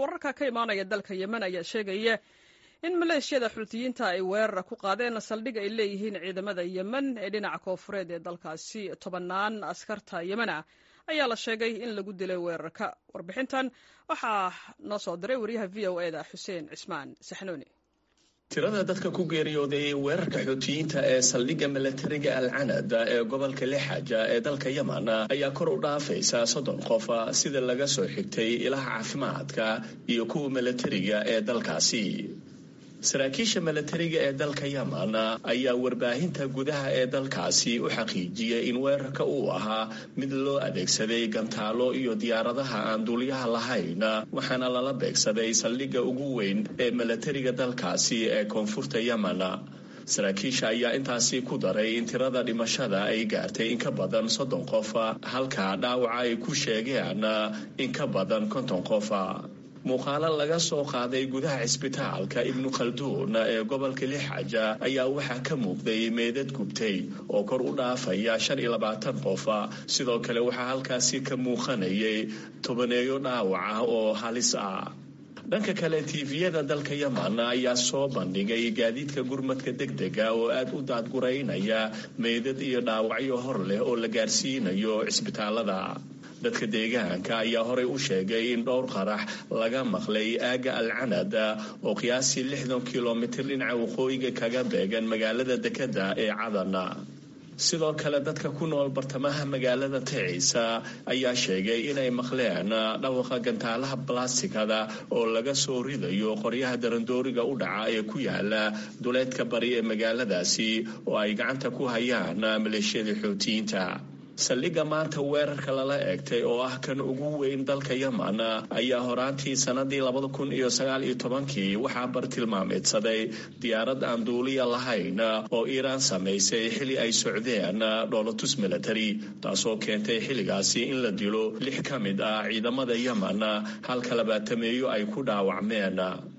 wararka ka imaanaya dalka yemen ayaa sheegaya in maleeshiyada xultiyiinta ay weerar ku qaadeen saldhig ay leeyihiin ciidamada yemen ee dhinaca koofureed ee dalkaasi. 10 askarta yemen ah ayaa la sheegay in lagu dilay weerarka. warbixintan waxaa noo soo diray wariyaha v o eda xuseen cismaan saxnuuni. tirada dadka ku geeriyooday weerarka xootiyiinta ee saldhigga milatariga alcanad ee gobolka lixaja ee dalka yemen ayaa kor u dhaafaysa 30 qof sida laga soo xigtay ilaha caafimaadka iyo kuwa milatariga ee dalkaasi. saraakiisha milatariga ee dalka yemen ayaa warbaahinta gudaha ee dalkaasi u xaqiijiyay in weerarka uu ahaa mid loo adeegsaday gantaalo iyo diyaaradaha aan duuliyaha lahayn, waxaana lala beegsaday saldhigga ugu weyn ee milatariga dalkaasi ee koonfurta yemen. saraakiisha ayaa intaasi ku daray in tirada dhimashada ay gaartay in ka badan 30 qof halka dhaawaca ay ku sheegeen in ka badan 50 qof. muuqaalo laga soo qaaday gudaha cisbitaalka ibnu khalduun ee gobolka lixaja ayaa waxaa ka muuqday meedad gubtay oo kor u dhaafaya 25 qof. sidoo kale waxaa halkaasi ka muuqanayay 10 dhaawaca oo halis ah. dhanka kale tiiviyada dalka yemen ayaa soo bandhigay gaadiidka gurmadka degdega oo aad u daadguraynaya meedad iyo dhaawacyo hor leh oo la gaarsiinayo cisbitaalada. dadka deegaanka ayaa horey u sheegay in dhowr qarax laga maqlay aaga alcanad oo qiyaasii 60 kilomitir dhinaca waqooyiga kaga beegan magaalada dekeda ee cadan. sidoo kale dadka ku nool bartamaha magaalada Taciisa ayaa sheegay inay maqleen dhawaqa gantaalaha blastikada oo laga soo ridayo qoryaha darandooriga u dhaca ee ku yaala duleedka bari ee magaaladaasi oo ay gacanta ku hayaan maleeshiyada xootiyiinta. saldhigga maanta weerarka lala eegtay oo ah kan ugu weyn dalka yemen ayaa horaantii sanadii 2019 waxaa bartilmaameedsaday diyaarad aan duuliya lahayn oo Iiraan samaysay xili ay socdeen dhoolatus military, taasoo keentay xiligaasi in la dilo 6 ka mid ah ciidamada yemen halka 20 ay ku dhaawacmeen.